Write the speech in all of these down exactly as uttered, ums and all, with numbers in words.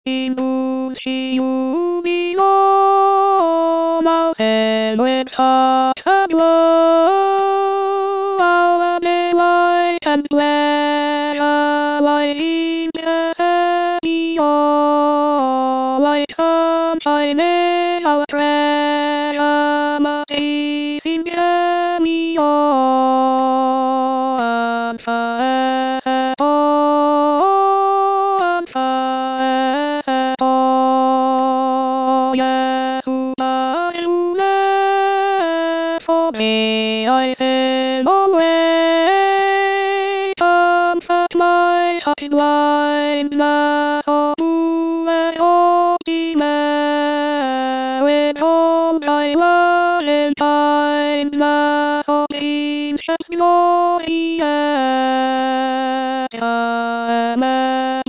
Indusi jubilo, mountain with hearts aglow. Our day light and glare, lighting the happy all. Like sunshine in our prayer, amazing me all. And forever, and forever, Jesus, you live for me. I sin away, comfort my heart's blindness, oh, who may hope be met with all thy love and kindness, oh, ancient glory, Amen,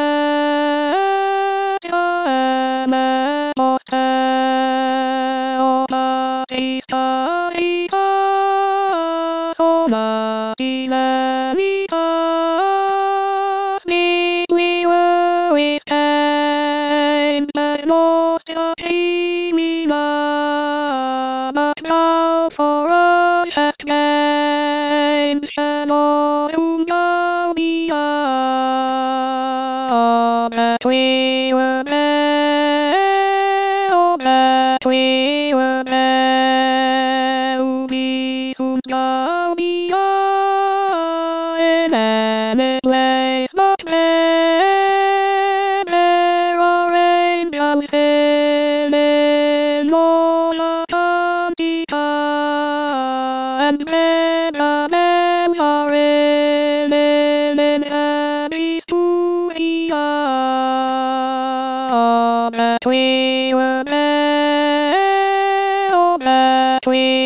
Amen, oh, Batista, Sola, Ileritas, need we were with pain, but lost a dreamy love, but now for us hast gained, Shalom, Gallia, that we were there, oh, that we were there, Ubi sunt Gallia, in any place but there, there are angels singing, Lola Cantica, and men and men are ringing in every studia, that we were there, oh, that we